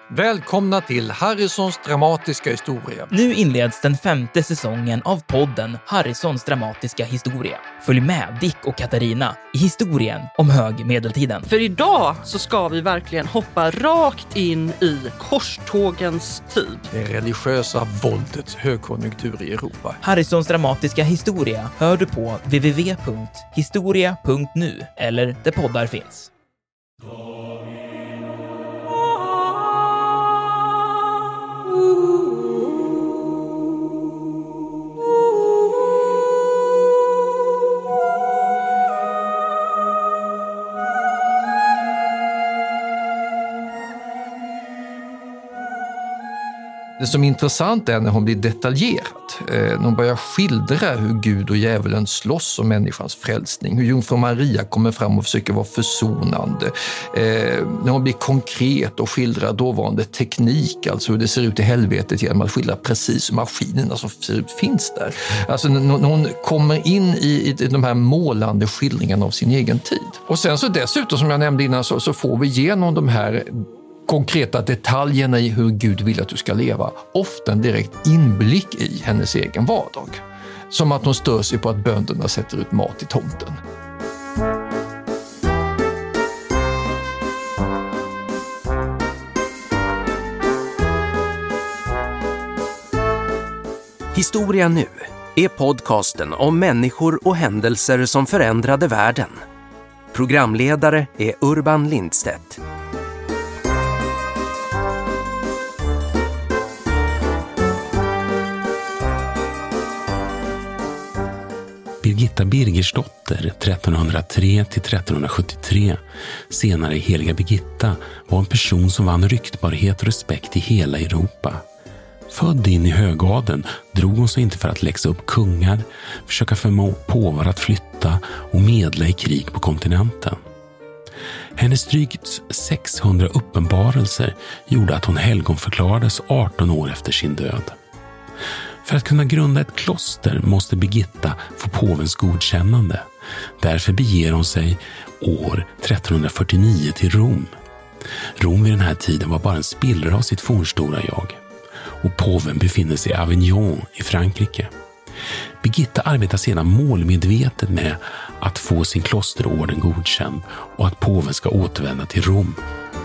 Välkomna till Harrisons dramatiska historia. Nu inleds den 5:e säsongen av podden Harrisons dramatiska historia. Följ med Dick och Katarina i historien om högmedeltiden. För idag så ska vi verkligen hoppa rakt in i korstågens tid. Det religiösa våldets högkonjunktur i Europa. Harrisons dramatiska historia hör du på www.historia.nu eller där poddar finns. Det som är intressant är när hon blir detaljerad. När hon börjar skildra hur Gud och djävulen slåss om människans frälsning. Hur jungfru Maria kommer fram och försöker vara försonande. När hon blir konkret och skildrar dåvarande teknik. Alltså hur det ser ut i helvetet genom att skildra precis hur maskinerna som ser ut finns där. Alltså när hon kommer in i de här målande skildringarna av sin egen tid. Och sen så dessutom som jag nämnde innan så får vi igenom de här konkreta detaljerna i hur Gud vill att du ska leva. Ofta en direkt inblick i hennes egen vardag. Som att hon stör sig på att bönderna sätter ut mat i tomten. Historia nu är podcasten om människor och händelser som förändrade världen. Programledare är Urban Lindstedt. Birgitta Birgersdotter 1303-1373, senare heliga Birgitta, var en person som vann ryktbarhet och respekt i hela Europa. Född in i högadeln drog hon sig inte för att läxa upp kungar, försöka förmå påvar att flytta och medla i krig på kontinenten. Hennes drygt 600 uppenbarelser gjorde att hon helgonförklarades 18 år efter sin död. För att kunna grunda ett kloster måste Birgitta få påvens godkännande. Därför beger hon sig år 1349 till Rom. Rom vid den här tiden var bara en spillra av sitt fornstora jag. Och påven befinner sig i Avignon i Frankrike. Birgitta arbetar sedan målmedvetet med att få sin klosterorden godkänd och att påven ska återvända till Rom.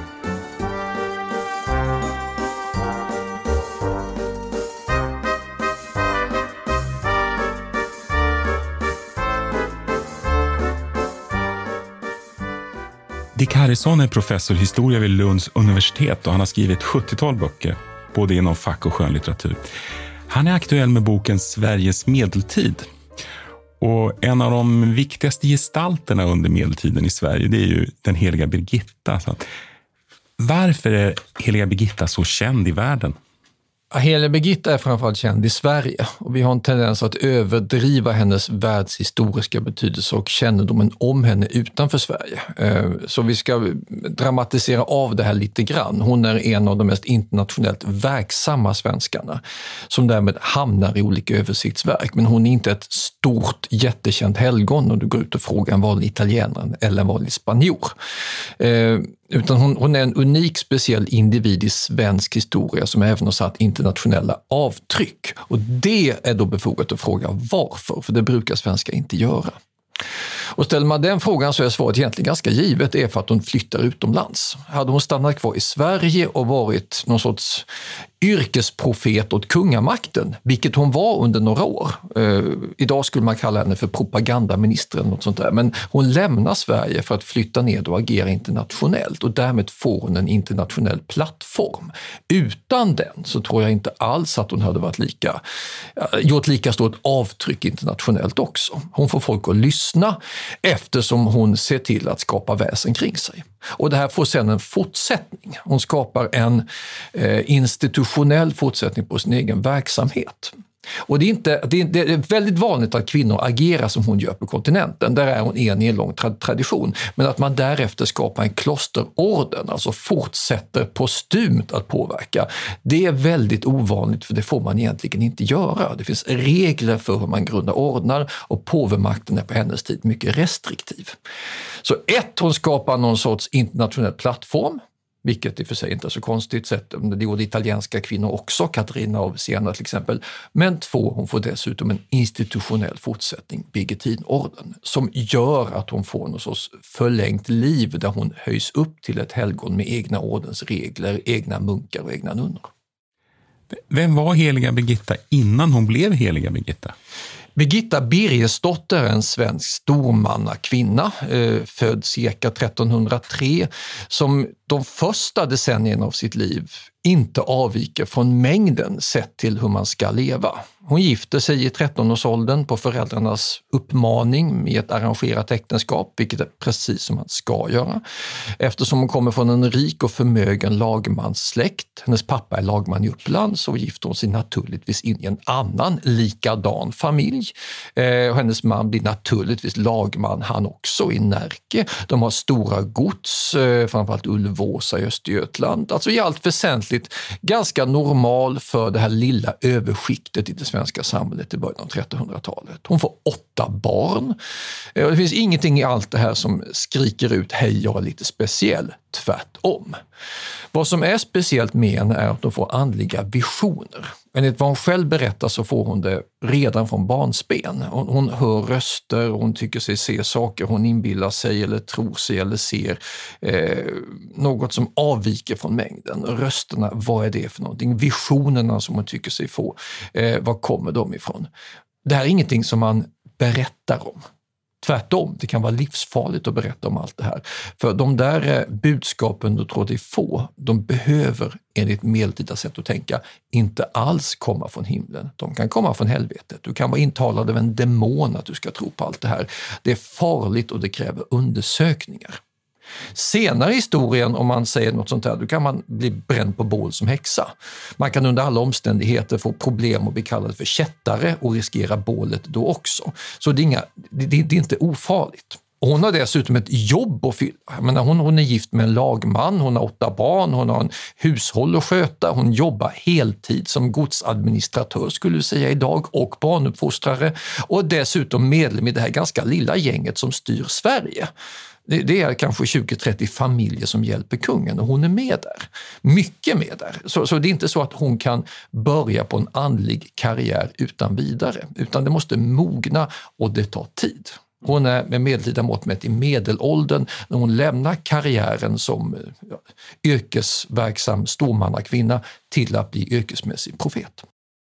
Dick Harrison är professor i historia vid Lunds universitet och han har skrivit 70-tal böcker, både inom fack- och skönlitteratur. Han är aktuell med boken Sveriges medeltid. Och en av de viktigaste gestalterna under medeltiden i Sverige, det är ju den heliga Birgitta. Så varför är heliga Birgitta så känd i världen? Heliga Birgitta är framförallt känd i Sverige och vi har en tendens att överdriva hennes världshistoriska betydelse och kännedomen om henne utanför Sverige. Så vi ska dramatisera av det här lite grann. Hon är en av de mest internationellt verksamma svenskarna som därmed hamnar i olika översiktsverk. Men hon är inte ett stort, jättekänt helgon om du går ut och frågar en vanlig italienare eller en vanlig spanjor. Utan hon är en unik, speciell individ i svensk historia som även har satt internationella avtryck. Och det är då befogat att fråga varför, för det brukar svenskar inte göra. Och ställer man den frågan så är svaret egentligen ganska givet. Det är för att hon flyttar utomlands. Hade hon stannat kvar i Sverige och varit någon sorts yrkesprofet åt kungamakten, vilket hon var under några år. Idag skulle man kalla henne för propagandaministern eller något sånt där. Men hon lämnar Sverige för att flytta ned och agera internationellt och därmed får hon en internationell plattform. Utan den så tror jag inte alls att hon hade varit gjort lika stort avtryck internationellt också. Hon får folk att lyssna eftersom hon ser till att skapa väsen kring sig. Och det här får sedan en fortsättning. Hon skapar en institutionell fortsättning på sin egen verksamhet. Och det är väldigt vanligt att kvinnor agerar som hon gör på kontinenten. Där är hon en i en lång tradition. Men att man därefter skapar en klosterorden, alltså fortsätter postumt att påverka. Det är väldigt ovanligt, för det får man egentligen inte göra. Det finns regler för hur man grundar ordnar och påvemakten är på hennes tid mycket restriktiv. Så hon skapar någon sorts internationell plattform. vilket i och för sig inte är så konstigt sett. Det gjorde italienska kvinnor också, Katarina av Siena till exempel. Men 2, hon får dessutom en institutionell fortsättning, Birgittinorden, som gör att hon får någon sorts förlängt liv där hon höjs upp till ett helgon med egna ordensregler, egna munkar och egna nunnor. Vem var heliga Birgitta innan hon blev heliga Birgitta? Birgitta Birgersdotter är en svensk stormannakvinna, född cirka 1303, som de första decennierna av sitt liv inte avviker från mängden sett till hur man ska leva. Hon gifter sig i 13-årsåldern på föräldrarnas uppmaning i ett arrangerat äktenskap, vilket är precis som man ska göra. Eftersom hon kommer från en rik och förmögen lagmanssläkt, hennes pappa är lagman i Uppland, så gifter hon sig naturligtvis in i en annan likadan familj. Hennes man blir naturligtvis lagman, han också, i Närke. De har stora gods, framförallt Ulvåsa i Östergötland. Alltså i allt väsentligt ganska normal för det här lilla överskiktet i det svenska samhället i början av 1300-talet. Hon får 8 barn. Det finns ingenting i allt det här som skriker ut hej, jag är lite speciell. Tvärtom. Vad som är speciellt med henne är att hon får andliga visioner. Enligt vad hon själv berättar så får hon det redan från barnsben. Hon hör röster, hon tycker sig se saker, hon inbillar sig eller tror sig eller ser något som avviker från mängden. Rösterna, vad är det för någonting? Visionerna som hon tycker sig få, var kommer de ifrån? Det här är ingenting som man berättar om. Tvärtom, det kan vara livsfarligt att berätta om allt det här. För de där budskapen du tror dig få, de behöver enligt medeltida sätt att tänka inte alls komma från himlen. De kan komma från helvetet. Du kan vara intalad av en demon att du ska tro på allt det här. Det är farligt och det kräver undersökningar. Senare i historien, om man säger något sånt här, då kan man bli bränd på bål som häxa. Man kan under alla omständigheter få problem och bli kallad för kättare och riskera bålet då också. Så det är inte ofarligt. Och hon har dessutom ett jobb att fylla. Hon är gift med en lagman, hon har 8 barn, hon har en hushåll att sköta, hon jobbar heltid som godsadministratör skulle vi säga idag och barnuppfostrare och dessutom medlem i det här ganska lilla gänget som styr Sverige. Det är kanske 20-30 familjer som hjälper kungen och hon är med där. Mycket med där. Så det är inte så att hon kan börja på en andlig karriär utan vidare. Utan det måste mogna och det tar tid. Hon är med medeltida mått mätt i medelåldern när hon lämnar karriären som yrkesverksam stormannakvinna till att bli yrkesmässig profet.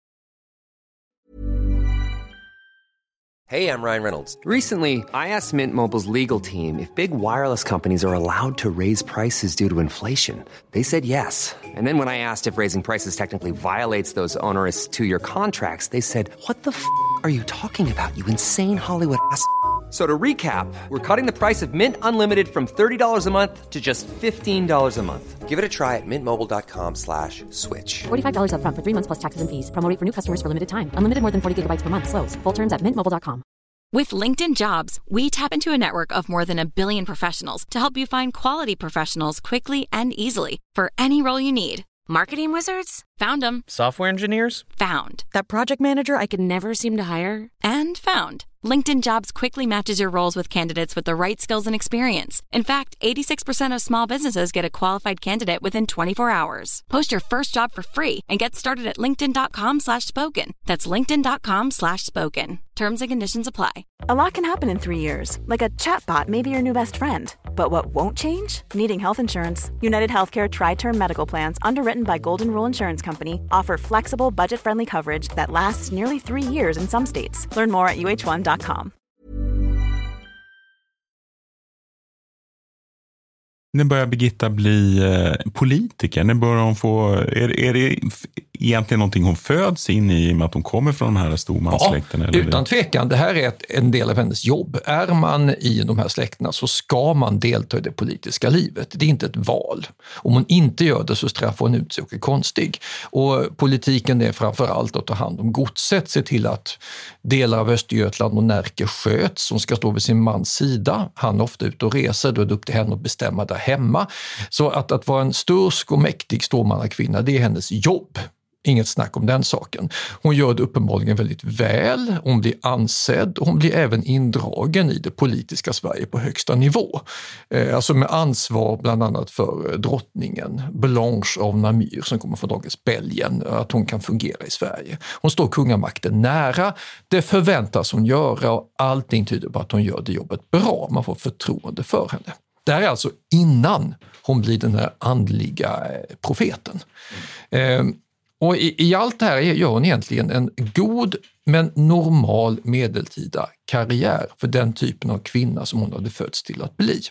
Hey, I'm Ryan Reynolds. Recently, I asked Mint Mobile's legal team if big wireless companies are allowed to raise prices due to inflation. They said yes. And then when I asked if raising prices technically violates those onerous 2-year contracts, they said, "What the f*** are you talking about, you insane Hollywood ass?" So to recap, we're cutting the price of Mint Unlimited from $30 a month to just $15 a month. Give it a try at mintmobile.com/switch. $45 up front for 3 months plus taxes and fees. Promo rate for new customers for limited time. Unlimited more than 40 gigabytes per month. Slows full terms at mintmobile.com. With LinkedIn Jobs, we tap into a network of more than 1 billion professionals to help you find quality professionals quickly and easily for any role you need. Marketing wizards? Found them. Software engineers? Found. That project manager I could never seem to hire? And found. LinkedIn Jobs quickly matches your roles with candidates with the right skills and experience. In fact, 86% of small businesses get a qualified candidate within 24 hours. Post your first job for free and get started at linkedin.com/spoken. That's linkedin.com/spoken. Terms and conditions apply. A lot can happen in 3 years, like a chatbot may be your new best friend. But what won't change? Needing health insurance. United Healthcare Tri-Term Medical Plans, underwritten by Golden Rule Insurance Company, offer flexible, budget-friendly coverage that lasts nearly 3 years in some states. Learn more at uh1.com. När börjar Birgitta bli politiker? När börjar hon få... Är det egentligen någonting hon föds in i med att hon kommer från de här stormanssläkten? Ja, utan tvekan. Det här är en del av hennes jobb. Är man i de här släkterna så ska man delta i det politiska livet. Det är inte ett val. Om hon inte gör det så straffar hon ut sig och är konstig. Och politiken är framförallt att ta hand om godset, se till att delar av Östergötland och Närke sköts, som ska stå vid sin mans sida. Han är ofta ute och reser, då är det upp till henne att bestämma där hemma. Så att vara en stursk och mäktig stormannakvinna, det är hennes jobb. Inget snack om den saken. Hon gör det uppenbarligen väldigt väl, hon blir ansedd och hon blir även indragen i det politiska Sverige på högsta nivå. Alltså med ansvar bland annat för drottningen Blanche av Namur som kommer från dagens Belgien, att hon kan fungera i Sverige. Hon står kungamakten nära, det förväntas hon göra och allting tyder på att hon gör det jobbet bra, man får förtroende för henne. Det här är alltså innan hon blir den här andliga profeten. Och i allt det här gör hon egentligen en god men normal medeltida karriär för den typen av kvinna som hon hade fötts till att bli.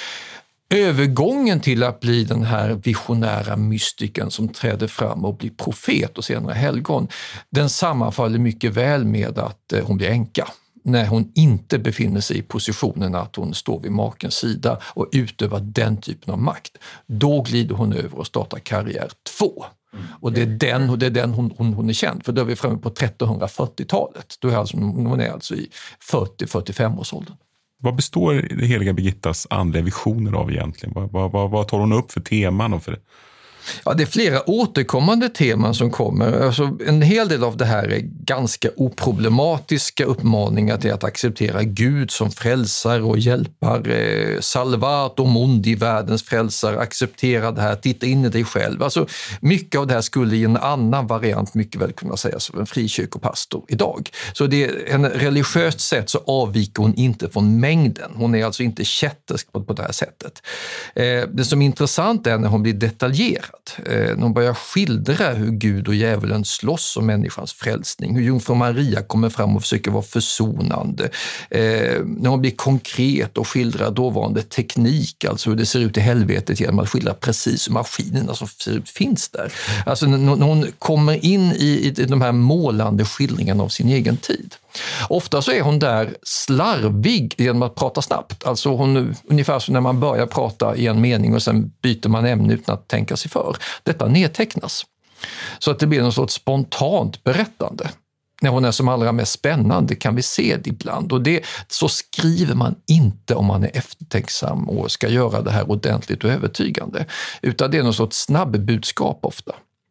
Övergången till att bli den här visionära mystiken som träder fram och blir profet och senare helgon, den sammanfaller mycket väl med att hon blir änka. När hon inte befinner sig i positionen att hon står vid makens sida och utövar den typen av makt. Då glider hon över och startar karriär 2. Och det är den hon är känd för. Då är vi framme på 1340-talet. Då är hon är alltså i 40-45-årsåldern. Vad består det heliga Birgittas andliga visioner av egentligen? Vad tar hon upp för teman och för det? Ja, det är flera återkommande teman som kommer. Alltså, en hel del av det här är ganska oproblematiska uppmaningar till att acceptera Gud som frälsare och hjälpare. Salvator mundi, världens frälsare, acceptera det här, titta in i dig själv. Alltså, mycket av det här skulle i en annan variant mycket väl kunna sägas av en frikyrkopastor idag. Så det är en religiöst sätt så avviker hon inte från mängden. Hon är alltså inte kättersk på det här sättet. Det som är intressant är när hon blir detaljerad. När hon börjar skildra hur Gud och djävulen slåss om människans frälsning, hur jungfru Maria kommer fram och försöker vara försonande. När hon blir konkret och skildrar dåvarande teknik, alltså hur det ser ut i helvetet genom att skildra precis hur maskinerna som finns där. Alltså när hon kommer in i de här målande skildringarna av sin egen tid. Ofta så är hon där slarvig genom att prata snabbt. Alltså hon, ungefär som när man börjar prata i en mening och sen byter man ämne utan att tänka sig för. Detta nedtecknas. Så att det blir något sorts spontant berättande. När hon är som allra mest spännande kan vi se det ibland. Och så skriver man inte om man är eftertänksam och ska göra det här ordentligt och övertygande. Utan det är något sorts snabbbudskap ofta.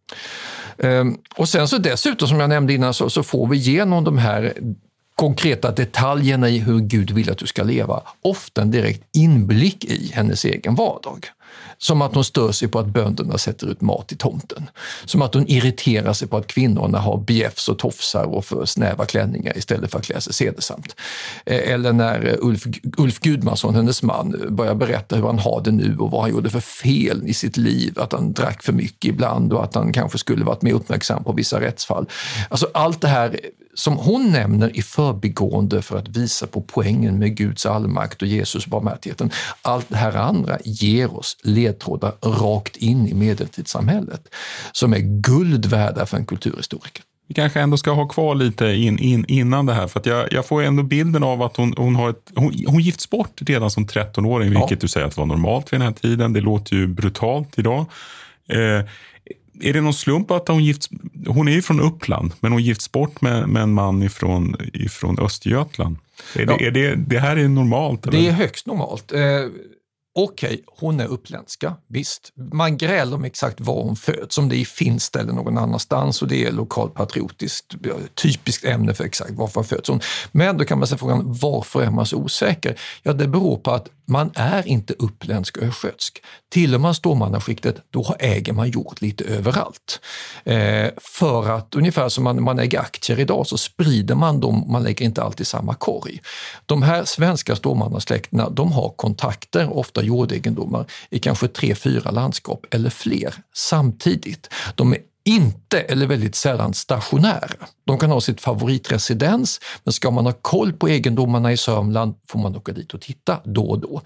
Och sen så dessutom som jag nämnde innan så får vi igenom de här konkreta detaljerna i hur Gud vill att du ska leva. Ofta en direkt inblick i hennes egen vardag. Som att hon stör sig på att bönderna sätter ut mat i tomten. Som att hon irriterar sig på att kvinnorna har bjäfs och tofsar och för snäva klänningar istället för att klä sig sedesamt. Eller när Ulf Gudmansson, hennes man, börjar berätta hur han har det nu och vad han gjorde för fel i sitt liv. Att han drack för mycket ibland och att han kanske skulle varit mer uppmärksam på vissa rättsfall. Alltså allt det här som hon nämner i förbigående för att visa på poängen med Guds allmakt och Jesus barmhärtigheten. Allt det här andra ger oss ledtrådar rakt in i medeltidssamhället som är guld värda för en kulturhistoriker. Vi kanske ändå ska ha kvar lite innan det här, för att jag får ändå bilden av att hon gifts bort redan som 13-åring, vilket du säger att var normalt vid den här tiden. Det låter ju brutalt idag. Är det någon slump att hon är ju från Uppland, men hon gifts bort med en man ifrån Östergötland? Det här är normalt? Eller? Det är högst normalt. Okej, hon är uppländska, visst. Man grälar om exakt var hon föds, om det är i Finst eller någon annanstans, och det är lokalpatriotiskt, typiskt ämne för exakt varför hon föds hon. Men då kan man säga frågan, varför är man så osäker? Ja, det beror på att man är inte uppländsk och östgötsk. Till och med stormannaskiktet, då äger man jord lite överallt. För att ungefär som man äger aktier idag så sprider man dem, man lägger inte alltid samma korg. De här svenska stormannasläkterna, de har kontakter, ofta jordegendomar, i kanske 3-4 landskap eller fler samtidigt. De är inte eller väldigt sällan stationära. De kan ha sitt favoritresidens, men ska man ha koll på egendomarna i Sörmland får man åka dit och titta då och då.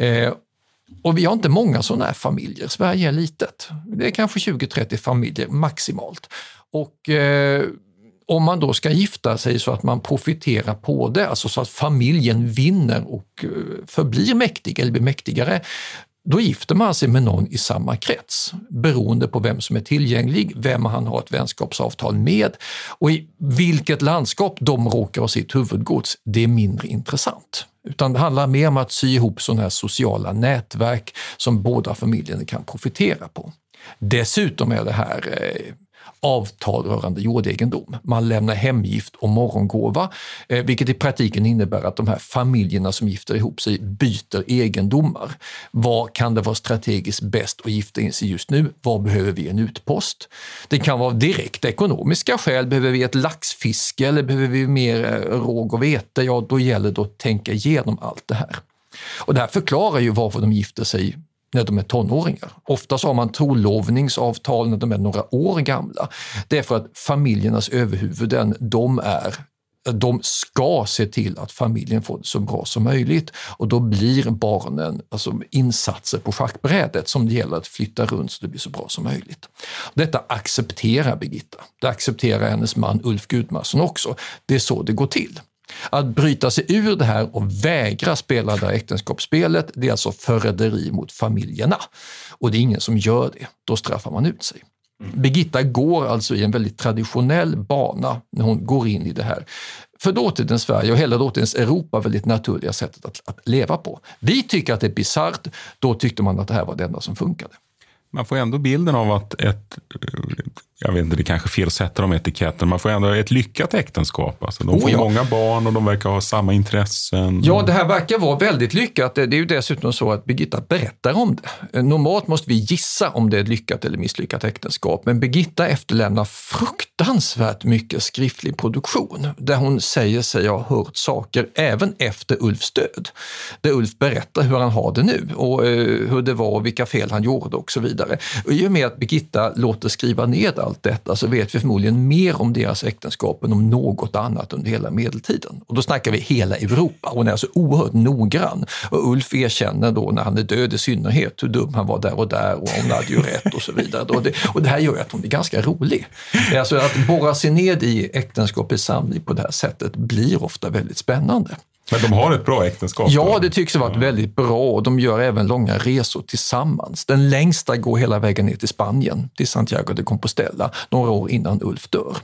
Och vi har inte många sådana här familjer. Sverige är litet. Det är kanske 20-30 familjer maximalt. Och om man då ska gifta sig så att man profiterar på det, alltså så att familjen vinner och förblir mäktig eller blir mäktigare, då gifter man sig med någon i samma krets, beroende på vem som är tillgänglig, vem han har ett vänskapsavtal med och i vilket landskap de råkar ha sitt huvudgods. Det är mindre intressant. Utan det handlar mer om att sy ihop sådana här sociala nätverk som båda familjerna kan profitera på. Dessutom är det här avtal rörande jordegendom. Man lämnar hemgift och morgongåva, vilket i praktiken innebär att de här familjerna som gifter ihop sig byter egendomar. Vad kan det vara strategiskt bäst att gifta in sig just nu? Vad behöver vi en utpost? Det kan vara direkt ekonomiska skäl. Behöver vi ett laxfiske eller behöver vi mer råg och vete? Ja, då gäller det att tänka igenom allt det här. Och det här förklarar ju varför de gifter sig när de är tonåringar. Ofta så har man trolovningsavtal när de är några år gamla. Det är för att familjernas överhuvuden, de ska se till att familjen får det så bra som möjligt. Och då blir barnen alltså insatser på schackbrädet som det gäller att flytta runt så det blir så bra som möjligt. Detta accepterar Birgitta. Det accepterar hennes man Ulf Gudmarsson också. Det är så det går till. Att bryta sig ur det här och vägra spela det här äktenskapsspelet, det är alltså förräderi mot familjerna. Och det är ingen som gör det. Då straffar man ut sig. Birgitta går alltså i en väldigt traditionell bana när hon går in i det här för dåtidens Sverige och hela dåtidens Europa väldigt naturliga sättet att leva på. Vi tycker att det är bizarrt, då tyckte man att det här var det enda som funkade. Man får ändå bilden av att jag vet inte, det är kanske fel att sätta de etiketten, man får ändå ett lyckat äktenskap. Alltså, de får många barn och de verkar ha samma intressen. Ja, det här verkar vara väldigt lyckat. Det är ju dessutom så att Birgitta berättar om det. Normalt måste vi gissa om det är ett lyckat eller misslyckat äktenskap, men Birgitta efterlämnar fruktansvärt mycket skriftlig produktion där hon säger sig ha hört saker även efter Ulfs död. Där Ulf berättar hur han har det nu och hur det var och vilka fel han gjorde och så vidare. Och i och med att Birgitta låter skriva ned allt detta så vet vi förmodligen mer om deras äktenskap än om något annat under hela medeltiden. Och då snackar vi hela Europa. Hon är alltså oerhört noggrann. Och Ulf erkänner då när han är död i synnerhet hur dum han var där och hon hade ju rätt och så vidare. Och det här gör att hon är ganska rolig. Alltså att borra sig ned i äktenskapets samling på det här sättet blir ofta väldigt spännande. Men de har ett bra äktenskap? Ja, det tycks ha varit väldigt bra och de gör även långa resor tillsammans. Den längsta går hela vägen ner till Spanien, till Santiago de Compostela, några år innan Ulf dör.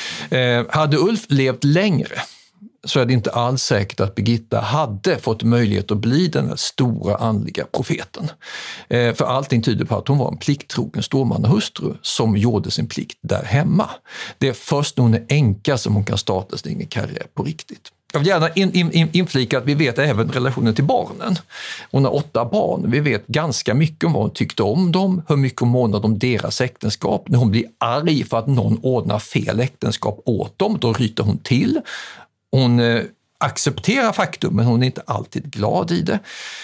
Hade Ulf levt längre så är det inte alls säkert att Birgitta hade fått möjlighet att bli den här stora andliga profeten. För allting tyder på att hon var en plikttrogen stormannahustru som gjorde sin plikt där hemma. Det är först när hon är änka som hon kan starta sin egen karriär på riktigt. Jag vill gärna inflika att vi vet även relationen till barnen. Hon har 8 barn. Vi vet ganska mycket om vad hon tyckte om dem, hur mycket hon månade om deras äktenskap. När hon blir arg för att någon ordnar fel äktenskap åt dem, då ryter hon till. Hon accepterar faktum, men hon är inte alltid glad i det.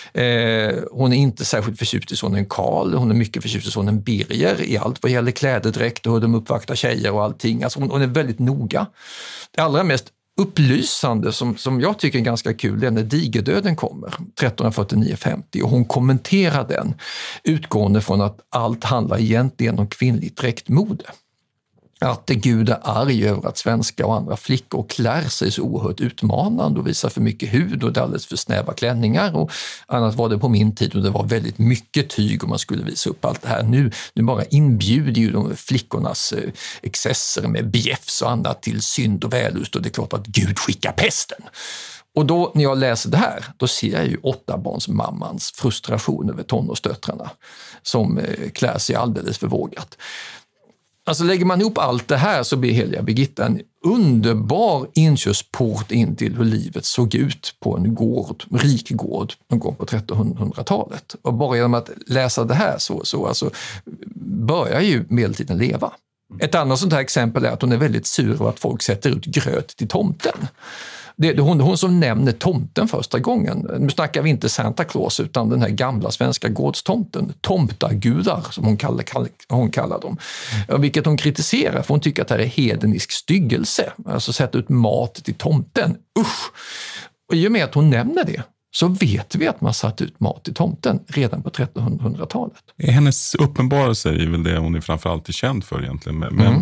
Hon är inte särskilt förtjust i sonen Karl. Hon är mycket förtjust i sonen Birger i allt vad gäller klädedräkt och hur de uppvaktar tjejer och allting. Alltså hon är väldigt noga. Det allra mest upplysande som jag tycker är ganska kul är när digerdöden kommer 1349-50 och hon kommenterar den utgående från att allt handlar egentligen om kvinnligt dräktmode. Att Gud är arg över att svenska och andra flickor klär sig så oerhört utmanande och visar för mycket hud och det är alldeles för snäva klänningar. Och annat var det på min tid och det var väldigt mycket tyg om man skulle visa upp allt det här. Nu bara inbjuder ju de flickornas excesser med bjäfs och annat till synd och vällust och det är klart att Gud skickar pesten. Och då när jag läser det här, då ser jag ju 8-barnsmammans frustration över tonårsdöttrarna som klär sig alldeles för vågat. Alltså lägger man ihop allt det här så blir heliga Birgitta en underbar inkörsport in till hur livet såg ut på en rik gård någon gång på 1300-talet. Och bara genom att läsa det här så alltså, börjar ju medeltiden leva. Ett annat sånt här exempel är att hon är väldigt sur över att folk sätter ut gröt till tomten. Det är hon som nämner tomten första gången. Nu snackar vi inte Santa Claus utan den här gamla svenska gårdstomten. Tomtagudar som hon kallar dem. Vilket hon kritiserar för hon tycker att det här är hedenisk styggelse. Alltså sätta ut mat till tomten. Usch! Och i och med att hon nämner det så vet vi att man satt ut mat till tomten redan på 1300-talet. Hennes uppenbarelse är väl det hon är framförallt känd för egentligen. Men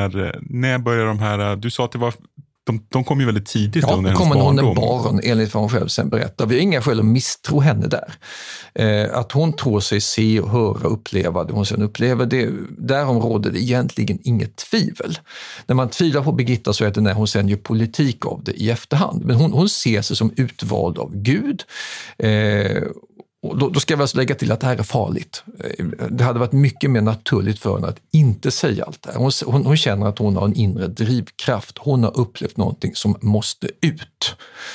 när börjar de här... Du sa att det var... De kom ju väldigt tidigt under hennes barndom. Ja, de kommer när hon är barn, enligt vad hon själv sen berättar. Vi har inga skäl att misstro henne där. Att hon tror sig se och höra och uppleva det hon sen upplever, därom råder det egentligen inget tvivel. När man tvivlar på Birgitta så är det när hon sen gör politik av det i efterhand. Men hon ser sig som utvald av Gud. Och då ska jag väl lägga till att det här är farligt. Det hade varit mycket mer naturligt för henne att inte säga allt det här. Hon känner att hon har en inre drivkraft. Hon har upplevt någonting som måste ut.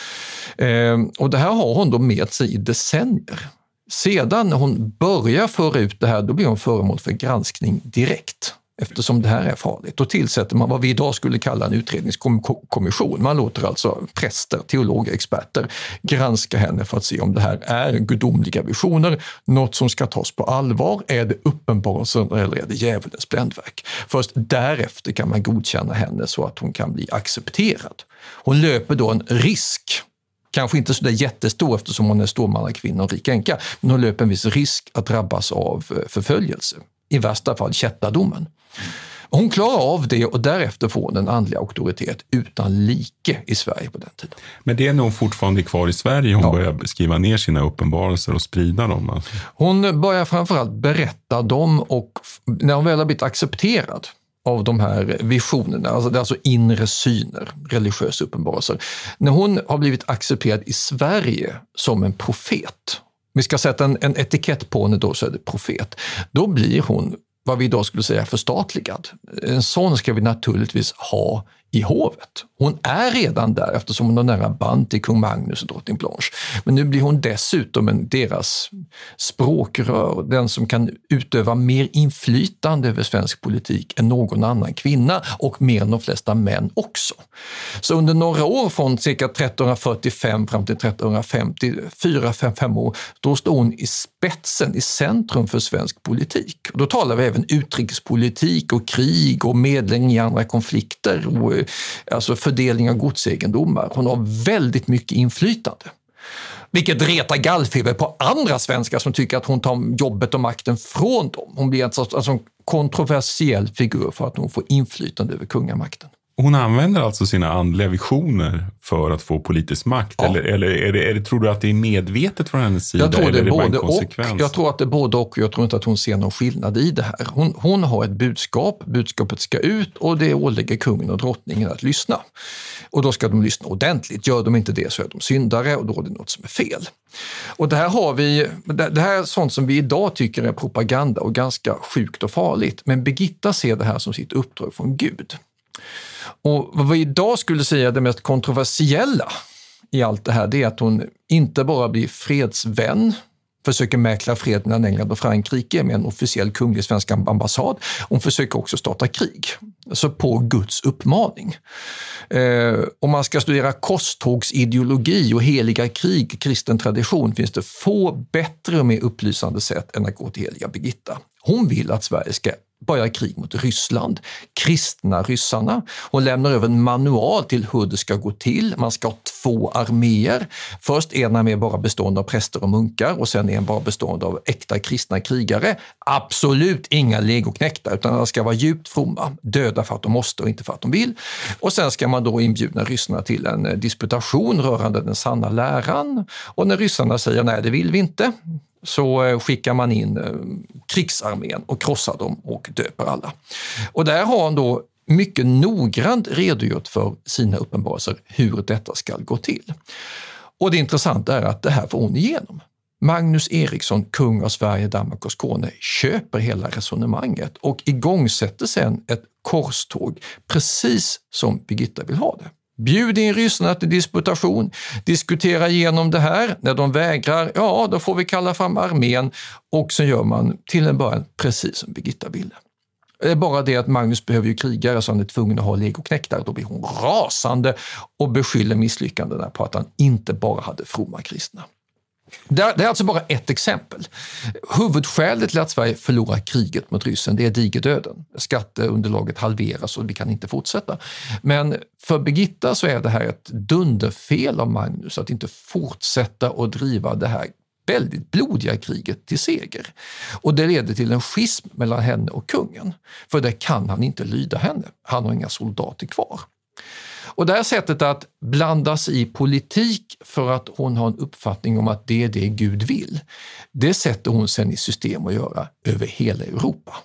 Och det här har hon då med sig i decennier. Sedan när hon börjar föra ut det här, då blir hon föremål för granskning direkt. Eftersom det här är farligt. Då tillsätter man vad vi idag skulle kalla en utredningskommission. Man låter alltså präster, teologer, experter granska henne för att se om det här är gudomliga visioner, något som ska tas på allvar, är det uppenbarelsen eller är det djävulens bländverk. Först därefter kan man godkänna henne så att hon kan bli accepterad. Hon löper då en risk, kanske inte så där jättestor eftersom hon är stormannakvinna och rik änka, men hon löper en viss risk att drabbas av förföljelse. I värsta fall kättardomen. Hon klarar av det och därefter får hon en andlig auktoritet utan like i Sverige på den tiden. Men det är nog fortfarande kvar i Sverige. Hon börjar skriva ner sina uppenbarelser och sprida dem. Alltså. Hon börjar framförallt berätta dem och när hon väl har blivit accepterad av de här visionerna, alltså det är alltså inre syner, religiösa uppenbarelser. När hon har blivit accepterad i Sverige som en profet, vi ska sätta en etikett på henne då så är det profet, då blir hon vad vi idag skulle säga förstatligad. En sån ska vi naturligtvis ha i hovet. Hon är redan där eftersom hon har nära band till kung Magnus och drottning Blanche. Men nu blir hon dessutom deras språkrör, den som kan utöva mer inflytande över svensk politik än någon annan kvinna och mer än de flesta män också. Så under några år från cirka 1345 fram till 1350, 4-5 år, då står hon i spetsen, i centrum för svensk politik. Och då talar vi även utrikespolitik och krig och medling i andra konflikter och alltså fördelning av godsegendomar. Hon har väldigt mycket inflytande. Vilket retar gallfeber på andra svenskar som tycker att hon tar jobbet och makten från dem. Hon blir alltså en kontroversiell figur för att hon får inflytande över kungamakten. Hon använder alltså sina andliga visioner för att få politisk makt? Ja. Eller tror du att det är medvetet från hennes sida? Jag tror det är både och. Jag tror att det är både och. Jag tror inte att hon ser någon skillnad i det här. Hon har ett budskap. Budskapet ska ut och det ålägger kungen och drottningen att lyssna. Och då ska de lyssna ordentligt. Gör de inte det så är de syndare och då är det något som är fel. Och det här är sånt som vi idag tycker är propaganda och ganska sjukt och farligt. Men Birgitta ser det här som sitt uppdrag från Gud. Och vad vi idag skulle säga det mest kontroversiella i allt det här, det är att hon inte bara blir fredsvän, försöker mäkla fred mellan England och Frankrike med en officiell kunglig svensk ambassad. Hon försöker också starta krig, alltså på Guds uppmaning. Om man ska studera korstågsideologi och heliga krig, kristen tradition, finns det få bättre och mer upplysande sätt än att gå till heliga Birgitta. Hon vill att Sverige ska börja krig mot Ryssland, kristna ryssarna. Hon lämnar över en manual till hur det ska gå till. Man ska ha 2 arméer. Först en armé bara bestående av präster och munkar och sen en bara bestående av äkta kristna krigare. Absolut inga legoknäktar utan de ska vara djupt fromma, döda för att de måste och inte för att de vill. Och sen ska man då inbjuda ryssarna till en disputation rörande den sanna läran. Och när ryssarna säger nej, det vill vi inte, så skickar man in krigsarmén och krossar dem och döper alla. Och där har han då mycket noggrant redogjort för sina uppenbarelser hur detta ska gå till. Och det intressanta är att det här får hon igenom. Magnus Eriksson, kung av Sverige, Danmark och Skåne, köper hela resonemanget och igångsätter sen ett korståg precis som Birgitta vill ha det. Bjud in ryssarna till disputation, diskutera igenom det här. När de vägrar, ja då får vi kalla fram armén och så gör man till en början precis som Birgitta ville. Det är bara det att Magnus behöver ju krigare så han är tvungen att ha legoknäktare. Då blir hon rasande och beskyller misslyckandena på att han inte bara hade fromma kristna. Det är alltså bara ett exempel. Huvudskälet till att Sverige förlorar kriget mot ryssen, det är digerdöden. Skatteunderlaget halveras och vi kan inte fortsätta. Men för Birgitta så är det här ett dunderfel av Magnus att inte fortsätta och driva det här väldigt blodiga kriget till seger. Och det leder till en schism mellan henne och kungen. För det kan han inte lyda henne. Han har inga soldater kvar. Och det här sättet att blandas i politik för att hon har en uppfattning om att det är det Gud vill, det sätter hon sen i system att göra över hela Europa.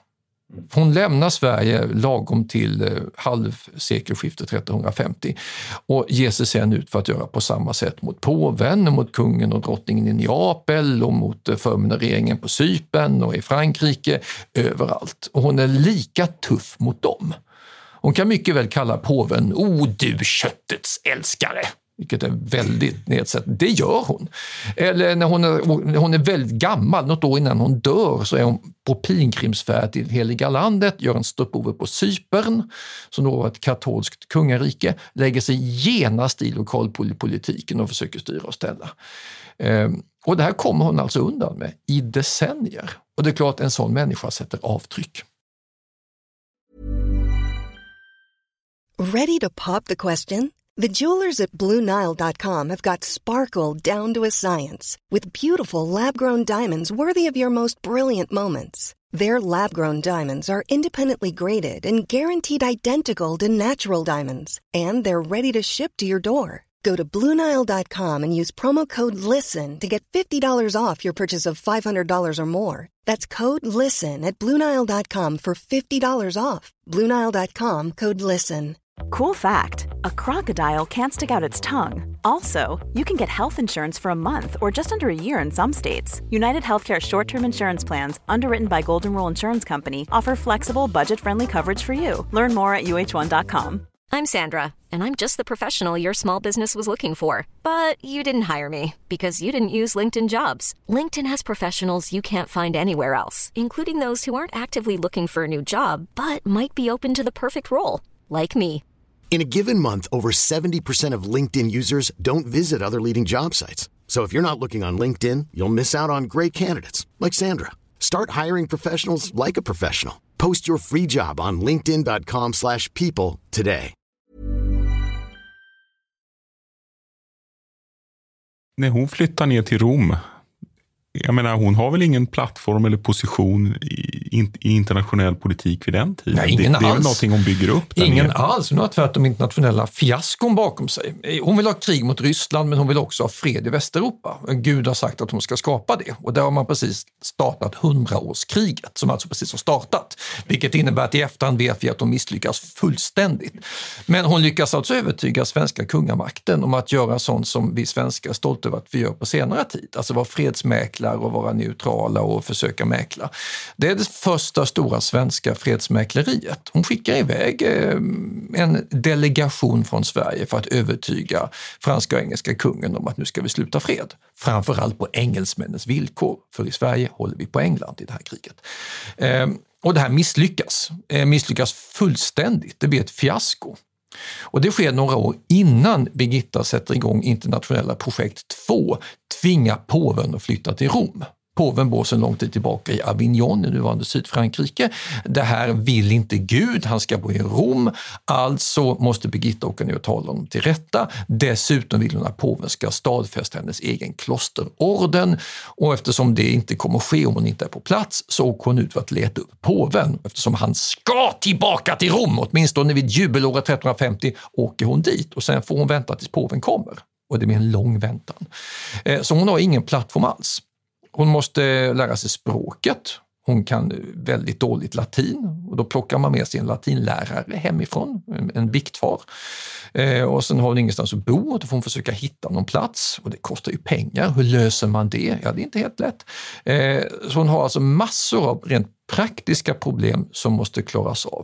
Hon lämnar Sverige lagom till halvsekelskiftet 1350 och ger sig sedan ut för att göra på samma sätt mot påven, mot kungen och drottningen i Neapel och mot förmyndarregeringen på Cypern och i Frankrike, överallt. Och hon är lika tuff mot dem. Hon kan mycket väl kalla påven du köttets älskare. Vilket är väldigt nedsättande. Det gör hon. Eller när hon är väldigt gammal, något år innan hon dör, så är hon på pilgrimsfärd till Heliga landet, gör en stopover på Cypern, som då var ett katolskt kungarike, lägger sig genast i lokalpolitiken och försöker styra och ställa. Och det här kommer hon alltså undan med i decennier. Och det är klart en sån människa sätter avtryck. Ready to pop the question? The jewelers at BlueNile.com have got sparkle down to a science with beautiful lab-grown diamonds worthy of your most brilliant moments. Their lab-grown diamonds are independently graded and guaranteed identical to natural diamonds, and they're ready to ship to your door. Go to BlueNile.com and use promo code LISTEN to get $50 off your purchase of $500 or more. That's code LISTEN at BlueNile.com for $50 off. BlueNile.com, code LISTEN. Cool fact, a crocodile can't stick out its tongue. Also, you can get health insurance for a month or just under a year in some states. United Healthcare short-term insurance plans, underwritten by Golden Rule Insurance Company, offer flexible, budget-friendly coverage for you. Learn more at uh1.com. I'm Sandra, and I'm just the professional your small business was looking for. But you didn't hire me because you didn't use LinkedIn Jobs. LinkedIn has professionals you can't find anywhere else, including those who aren't actively looking for a new job, but might be open to the perfect role, like me. In a given month, over 70% of LinkedIn users don't visit other leading job sites. So if you're not looking on LinkedIn, you'll miss out on great candidates like Sandra. Start hiring professionals like a professional. Post your free job on linkedin.com/people today. När hon flyttar ner till Rom, jag menar, hon har väl ingen plattform eller position i internationell politik vid den tiden? Nej, ingen alls. Det är väl någonting hon bygger upp där Ingen nere. alls. Hon har tvärtom internationella fiaskon bakom sig. Hon vill ha krig mot Ryssland, men hon vill också ha fred i Västeuropa. Gud har sagt att hon ska skapa det. Och där har man precis startat 100-årskriget, som alltså precis har startat. Vilket innebär att i efterhand vet vi att de misslyckas fullständigt. Men hon lyckas alltså övertyga svenska kungamakten om att göra sånt som vi svenskar är stolta över att vi gör på senare tid. Alltså vara fredsmäklare och vara neutrala och försöka mäkla. Det är det första stora svenska fredsmäkleriet. Hon skickar iväg en delegation från Sverige för att övertyga franska och engelska kungen om att nu ska vi sluta fred. Framförallt på engelsmännens villkor, för i Sverige håller vi på England i det här kriget. Och det här misslyckas fullständigt. Det blir ett fiasko. Och det sker några år innan Birgitta sätter igång internationella projekt 2, tvinga påven att flytta till Rom. Påven bor sedan lång tid tillbaka i Avignon i nuvarande Sydfrankrike. Det här vill inte Gud, han ska bo i Rom. Alltså måste Birgitta åka ner och tala honom till rätta. Dessutom vill hon att påven ska stadfästa hennes egen klosterorden. Och eftersom det inte kommer att ske om hon inte är på plats, så åker hon ut för att leta upp påven. Eftersom han ska tillbaka till Rom, åtminstone vid jubelåret 1350, åker hon dit. Och sen får hon vänta tills påven kommer. Och det blir en lång väntan. Så hon har ingen plattform alls. Hon måste lära sig språket. Hon kan väldigt dåligt latin och då plockar man med sig en latinlärare hemifrån, en biktfar. Och sen har hon ingenstans att bo och då får hon försöka hitta någon plats och det kostar ju pengar. Hur löser man det? Ja, det är inte helt lätt. Så hon har alltså massor av rent praktiska problem som måste klaras av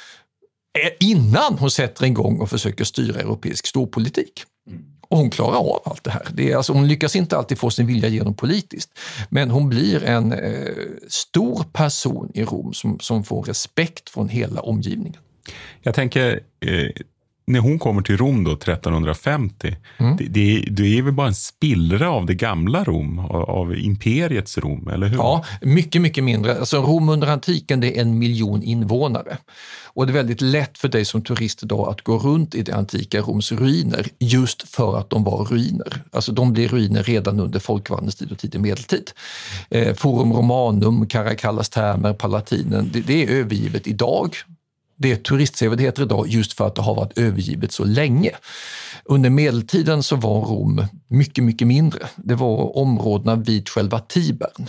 innan hon sätter igång och försöker styra europeisk storpolitik. Och hon klarar av allt det här. Det är alltså, hon lyckas inte alltid få sin vilja igenom politiskt. Men hon blir en stor person i Rom som får respekt från hela omgivningen. Jag tänker, när hon kommer till Rom då 1350, det är väl bara en spillra av det gamla Rom, av imperiets Rom, eller hur? Ja, mycket, mycket mindre. Alltså Rom under antiken, det är 1 miljon invånare. Och det är väldigt lätt för dig som turist idag att gå runt i det antika Roms ruiner just för att de var ruiner. Alltså de blev ruiner redan under folkvandringstid och tidig medeltid. Forum Romanum, Caracallas termer, Palatinen, det är övergivet idag. Det är turistsevärdheter idag just för att det har varit övergivet så länge. Under medeltiden så var Rom mycket, mycket mindre. Det var områdena vid själva Tibern.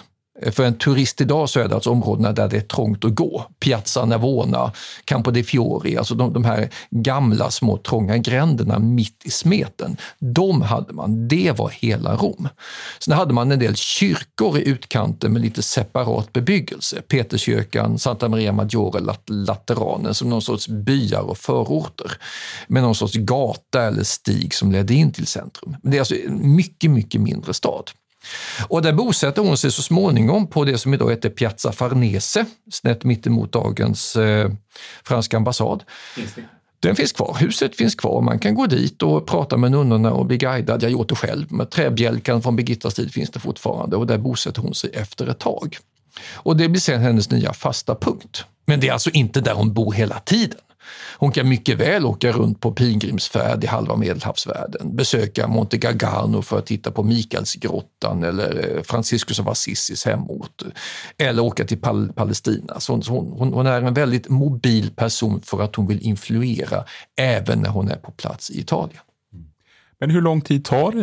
För en turist idag så är det alltså områdena där det är trångt att gå. Piazza Navona, Campo dei Fiori, alltså de här gamla små trånga gränderna mitt i smeten. De hade man, det var hela Rom. Sen hade man en del kyrkor i utkanten med lite separat bebyggelse. Peterskyrkan, Santa Maria Maggiore, Lateranen som någon sorts byar och förorter. Med någon sorts gata eller stig som ledde in till centrum. Men det är alltså en mycket, mycket mindre stad. Och där bosätter hon sig så småningom på det som idag heter Piazza Farnese, snett mitt emot dagens franska ambassad. Den finns kvar, huset finns kvar, man kan gå dit och prata med nunnorna och bli guidad. Jag har gjort det själv, med träbjälkan från Birgittas tid finns det fortfarande och där bosätter hon sig efter ett tag. Och det blir sen hennes nya fasta punkt. Men det är alltså inte där hon bor hela tiden. Hon kan mycket väl åka runt på pilgrimsfärd i halva Medelhavsvärlden, besöka Monte Gargano för att titta på Mikaelsgrottan eller Franciscus av Assisis hemort, eller åka till Palestina. Så hon är en väldigt mobil person för att hon vill influera även när hon är på plats i Italien. Men hur lång tid tar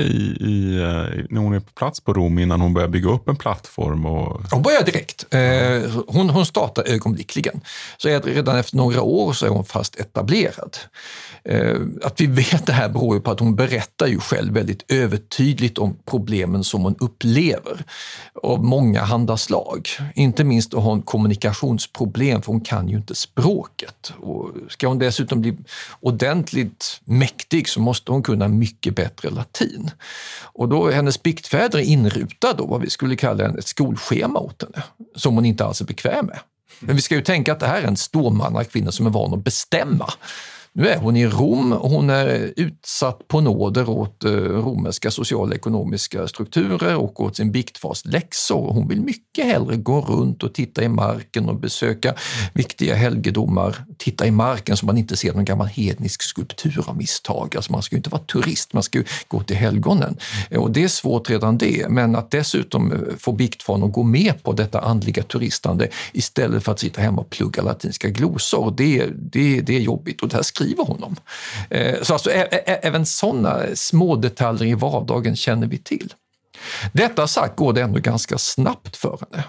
det när hon är på plats på Rom innan hon börjar bygga upp en plattform? Hon börjar direkt. Hon startar ögonblickligen. Så redan efter några år så är hon fast etablerad. Att vi vet det här beror ju på att hon berättar ju själv väldigt övertydligt om problemen som hon upplever. Av många handaslag. Inte minst att hon kommunikationsproblem, för hon kan ju inte språket. Och ska hon dessutom bli ordentligt mäktig så måste hon kunna mycket bättre latin. Och då är hennes biktfäder inrutad då vad vi skulle kalla ett skolschema åt henne, som hon inte alls är bekväm med. Men vi ska ju tänka att det här är en stormannakvinna som är van att bestämma. Nu är hon i Rom och hon är utsatt på nåder åt romerska sociala ekonomiska strukturer och åt sin biktfars läxor. Hon vill mycket hellre gå runt och titta i marken och besöka viktiga helgedomar. Titta i marken så man inte ser någon gammal hednisk skulptur av misstag. Alltså man ska ju inte vara turist, man ska ju gå till helgonen. Och det är svårt redan det, men att dessutom få biktfaren att gå med på detta andliga turistande istället för att sitta hemma och plugga latinska glosor, det är jobbigt, och det här skriver hon om. Så alltså, även sådana små detaljer i vardagen känner vi till. Detta sagt går det ändå ganska snabbt för henne.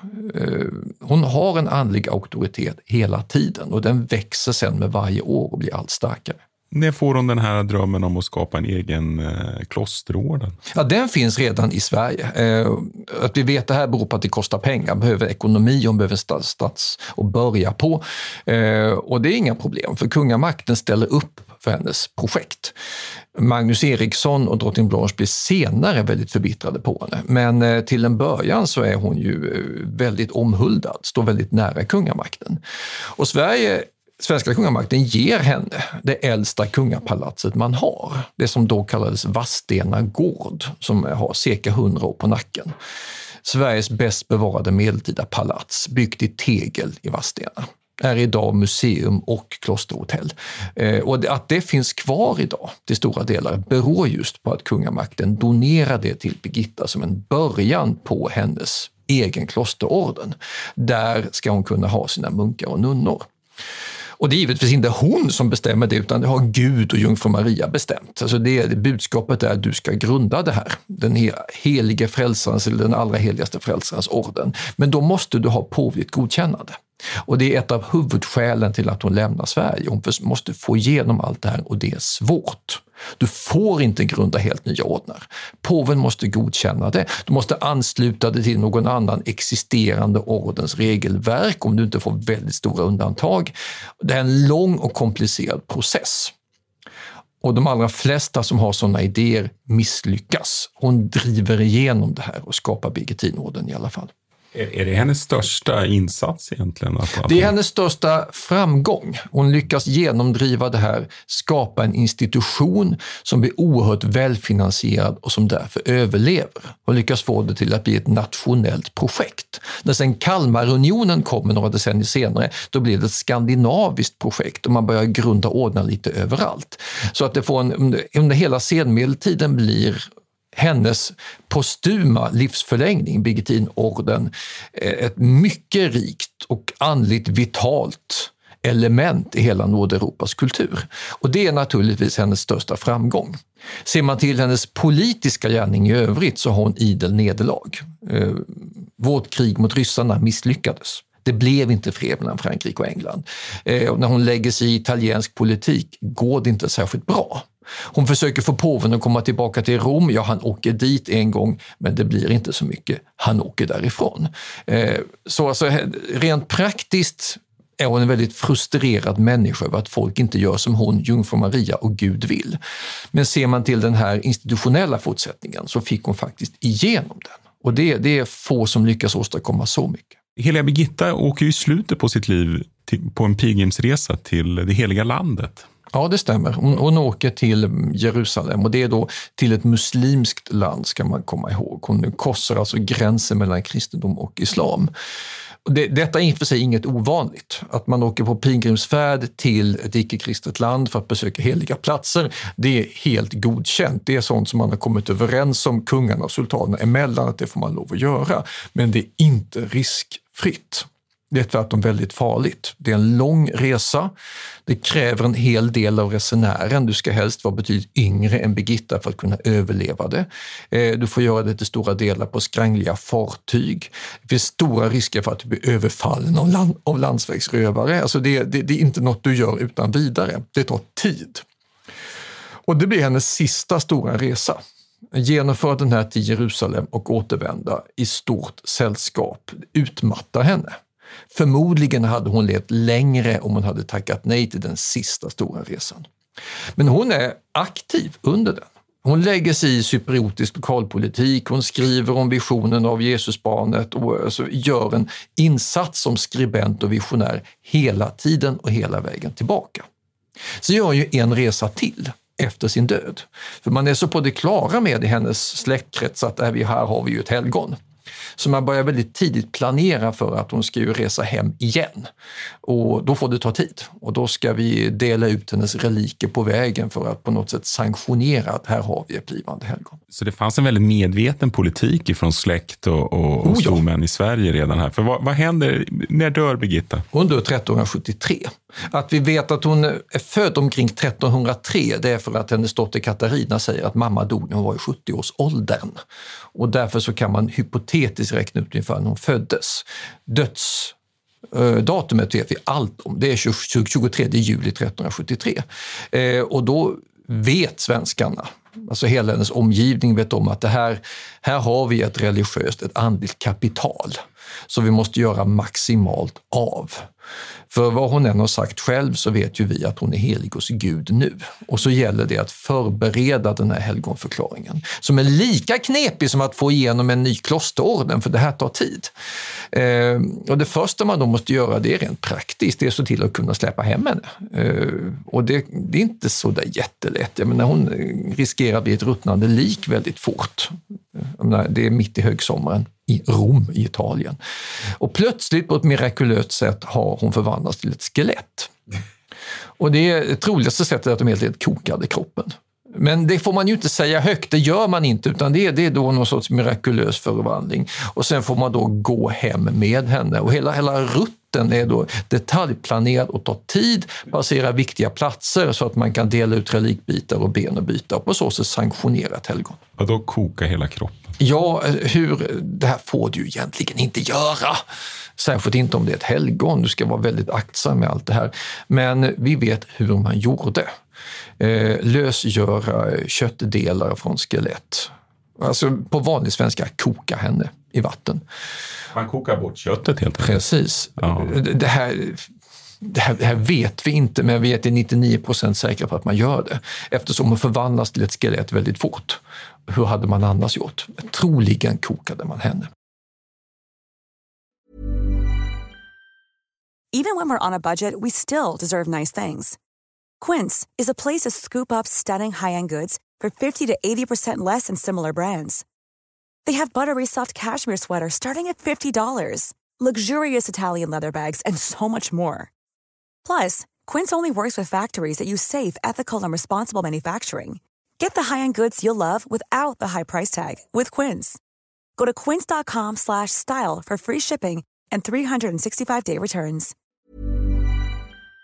Hon har en andlig auktoritet hela tiden och den växer sen med varje år och blir allt starkare. När får hon den här drömmen om att skapa en egen klosterorden? Ja, den finns redan i Sverige. Att vi vet det här beror på att det kostar pengar. Man behöver ekonomi, hon behöver stats och börja på. Och det är inga problem, för kungamakten ställer upp för hennes projekt. Magnus Eriksson och drottning Blanche blir senare väldigt förbittrade på henne. Men till en början så är hon ju väldigt omhuldad, står väldigt nära kungamakten. Och svenska kungamakten ger henne det äldsta kungapalatset man har. Det som då kallades Vadstena gård, som har cirka 100 år på nacken. Sveriges bäst bevarade medeltida palats, byggt i tegel i Vadstena, är idag museum och klosterhotell. Och att det finns kvar idag till stora delar beror just på att kungamakten donerade det till Birgitta som en början på hennes egen klosterorden. Där ska hon kunna ha sina munkar och nunnor. Och det är givetvis inte hon som bestämmer det, utan det har Gud och jungfru Maria bestämt. Alltså det budskapet är att du ska grunda det här, den helige frälsarens eller den allra heligaste frälsarens orden. Men då måste du ha påvligt godkännande. Och det är ett av huvudskälen till att hon lämnar Sverige. Hon måste få igenom allt det här och det är svårt. Du får inte grunda helt nya ordnar. Påven måste godkänna det. Du måste ansluta det till någon annan existerande ordens regelverk om du inte får väldigt stora undantag. Det är en lång och komplicerad process. Och de allra flesta som har sådana idéer misslyckas. Hon driver igenom det här och skapar Birgittinorden i alla fall. Är det hennes största insats egentligen? Det är hennes största framgång. Hon lyckas genomdriva det här, skapa en institution som blir oerhört välfinansierad och som därför överlever. Och lyckas få det till att bli ett nationellt projekt. När sen Kalmarunionen kommer några decennier senare, då blir det ett skandinaviskt projekt och man börjar grunda ordnar lite överallt. Så att det får under hela senmedeltiden blir hennes postuma livsförlängning, Birgittinorden, ett mycket rikt och andligt vitalt element i hela Nordeuropas kultur. Och det är naturligtvis hennes största framgång. Ser man till hennes politiska gärning i övrigt så har hon idel nederlag. Vårt krig mot ryssarna misslyckades. Det blev inte fred mellan Frankrike och England. Och när hon lägger sig i italiensk politik går det inte särskilt bra. Hon försöker få påven att komma tillbaka till Rom. Ja, han åker dit en gång, men det blir inte så mycket. Han åker därifrån. Så alltså, rent praktiskt är hon en väldigt frustrerad människa över att folk inte gör som hon, Jungfru Maria och Gud vill. Men ser man till den här institutionella fortsättningen så fick hon faktiskt igenom den. Och det är få som lyckas åstadkomma så mycket. Heliga Birgitta åker ju i slutet på sitt liv på en pilgrimsresa till det heliga landet. Ja, det stämmer. Hon åker till Jerusalem och det är då till ett muslimskt land, ska man komma ihåg. Hon korsar alltså gränsen mellan kristendom och islam. Detta är i och för sig inget ovanligt. Att man åker på pilgrimsfärd till ett icke-kristet land för att besöka heliga platser, det är helt godkänt. Det är sånt som man har kommit överens om kungarna och sultanerna emellan att det får man lov att göra. Men det är inte riskfritt. Det är tvärtom väldigt farligt. Det är en lång resa. Det kräver en hel del av resenären. Du ska helst vara betydligt yngre än Birgitta för att kunna överleva det. Du får göra det till stora delar på skrangliga fartyg. Det finns stora risker för att du blir överfallen av landsvägsrövare. Alltså det är inte något du gör utan vidare. Det tar tid. Och det blir hennes sista stora resa. Genomföra den här till Jerusalem och återvända i stort sällskap utmattar henne. Förmodligen hade hon levt längre om hon hade tackat nej till den sista stora resan. Men hon är aktiv under den. Hon lägger sig i cypriotisk lokalpolitik, hon skriver om visionen av Jesusbarnet och alltså gör en insats som skribent och visionär hela tiden och hela vägen tillbaka. Så gör ju en resa till efter sin död. För man är så på det klara med i hennes släktkrets att här har vi ju ett helgon. Så man börjar väldigt tidigt planera för att hon ska ju resa hem igen. Och då får det ta tid. Och då ska vi dela ut hennes reliker på vägen för att på något sätt sanktionera att här har vi ett blivande helgon. Så det fanns en väldigt medveten politik från släkt och stormän i Sverige redan här. För vad händer, när dör Birgitta? Hon dör 1373. Att vi vet att hon är född omkring 1303, det är för att hennes dotter Katarina säger att mamma dog när hon var i 70-årsåldern. Och därför så kan man hypotetiskt räkna ut ungefär när hon föddes. Datumet vet vi allt om. Det är 23 juli 1373. Och då vet svenskarna, alltså hela hennes omgivning vet om att här har vi ett religiöst, ett andligt kapital. Så vi måste göra maximalt av. För vad hon än har sagt själv så vet ju vi att hon är helig hos Gud nu. Och så gäller det att förbereda den här helgonförklaringen. Som är lika knepig som att få igenom en ny klosterorden, för det här tar tid. Och det första man då måste göra, det är rent praktiskt. Det är så till att kunna släppa hem henne. Och det är inte så där jättelätt. Jag menar, hon riskerar att bli ett ruttnande lik väldigt fort. Jag menar, det är mitt i högsommaren i Rom i Italien. Och plötsligt på ett mirakulöst sätt har hon förvandlats till ett skelett. Och det är det troligaste sättet att de helt enkelt kokade kroppen. Men det får man ju inte säga högt, det gör man inte, utan det är då någon sorts mirakulös förvandling. Och sen får man då gå hem med henne. Och hela rutten är då detaljplanerad och tar tid, passera viktiga platser så att man kan dela ut relikbitar och ben och byta och på så sätt sanktionera ett helgon. Och då koka hela kroppen? Ja, det här får du egentligen inte göra. Särskilt inte om det är ett helgon. Du ska vara väldigt aktsam med allt det här. Men vi vet hur man gjorde. Lösgöra köttdelar från skelett. Alltså på vanlig svenska, koka henne i vatten. Man kokar bort köttet helt enkelt. Precis. Ja. Det här vet vi inte, men vi är till 99% säkra på att man gör det. Eftersom hon förvandlas till ett skelett väldigt fort. Hur hade man annars gjort? Troligen kokade man henne. Even when we're on a budget, we still deserve nice things. Quince is a place to scoop up stunning high-end goods for 50 to 80% less than similar brands. They have buttery soft cashmere sweaters starting at $50, luxurious Italian leather bags, and so much more. Plus, Quince only works with factories that use safe, ethical, and responsible manufacturing. Get the high-end goods you'll love without the high price tag with Quince. Go to quince.com/style for free shipping and 365-day returns.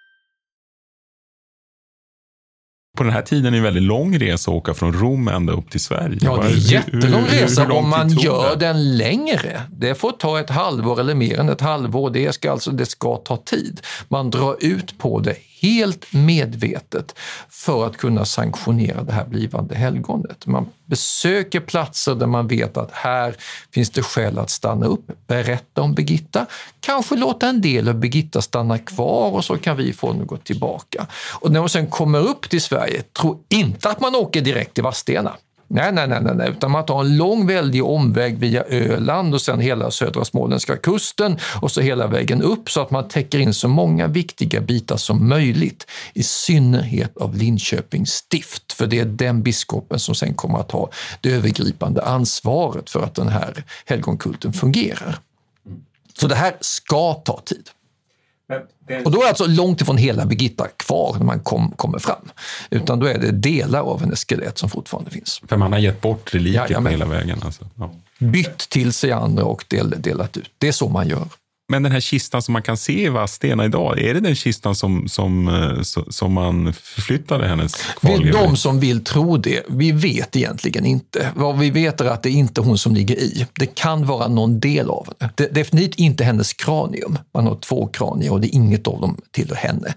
På den här tiden är det en väldigt lång resa att åka från Rom ända upp till Sverige. Ja, det är en jättelång resa om man gör det? den längre. Det får ta ett halvår eller mer än ett halvår. Det ska ta tid. Man drar ut på det helt medvetet för att kunna sanktionera det här blivande helgonet. Man besöker platser där man vet att här finns det skäl att stanna upp, berätta om Birgitta, kanske låta en del av Birgitta stanna kvar och så kan vi få något tillbaka. Och när man sen kommer upp till Sverige, tro inte att man åker direkt till Vadstena. Nej, utan man tar en lång väldig omväg via Öland och sen hela södra småländska kusten och så hela vägen upp så att man täcker in så många viktiga bitar som möjligt, i synnerhet av Linköpings stift, för det är den biskopen som sen kommer att ha det övergripande ansvaret för att den här helgonkulten fungerar. Så det här ska ta tid. Och då är alltså långt ifrån hela Birgitta kvar när man kommer fram. Utan då är det delar av hennes skelett som fortfarande finns. För man har gett bort reliker på hela vägen. Alltså. Ja. Bytt till sig andra och delat ut. Det är så man gör. Men den här kistan som man kan se i Vadstena idag, är det den kistan som man förflyttade hennes kvarlevor? De som vill tro det, vi vet egentligen inte. Vad vi vet är att det är inte hon som ligger i. Det kan vara någon del av henne. Det är definitivt inte hennes kranium. Man har 2 kranier och det är inget av dem tillhör henne.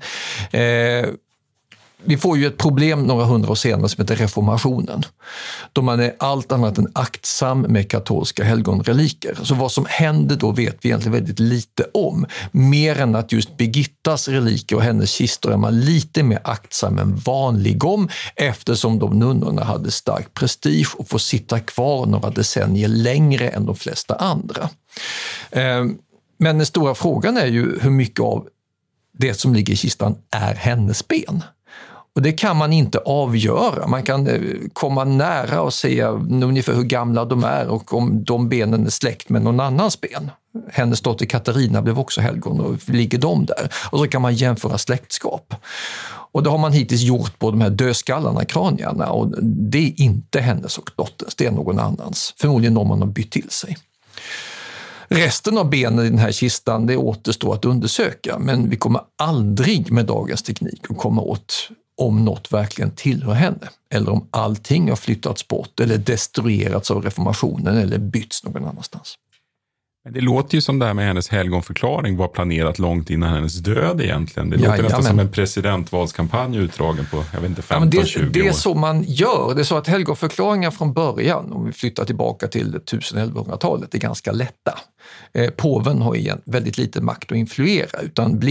Vi får ju ett problem några hundra år senare som heter reformationen. Då man är allt annat än aktsam med katolska helgonreliker. Så vad som händer då vet vi egentligen väldigt lite om. Mer än att just Birgittas reliker och hennes kistor är man lite mer aktsam än vanlig om, eftersom de nunnorna hade stark prestige och får sitta kvar några decennier längre än de flesta andra. Men den stora frågan är ju hur mycket av det som ligger i kistan är hennes ben. Och det kan man inte avgöra. Man kan komma nära och se ungefär hur gamla de är och om de benen är släkt med någon annans ben. Hennes dotter Katarina blev också helgon och ligger de där. Och så kan man jämföra släktskap. Och det har man hittills gjort på de här dödskallarna, kranierna. Och det är inte hennes och dotters, det är någon annans. Förmodligen någon man har bytt till sig. Resten av benen i den här kistan, det återstår att undersöka. Men vi kommer aldrig med dagens teknik att komma åt om något verkligen tillhör henne. Eller om allting har flyttats bort eller destruerats av reformationen eller bytts någon annanstans. Det låter ju som det här med hennes helgonförklaring var planerat långt innan hennes död egentligen. Det låter nästan som en presidentvalskampanj utdragen på, jag vet inte, 15-20 år. Det är så man gör. Det är så att helgonförklaringar från början, om vi flyttar tillbaka till 1100-talet, är ganska lätta. Påven har igen väldigt lite makt att influera, utan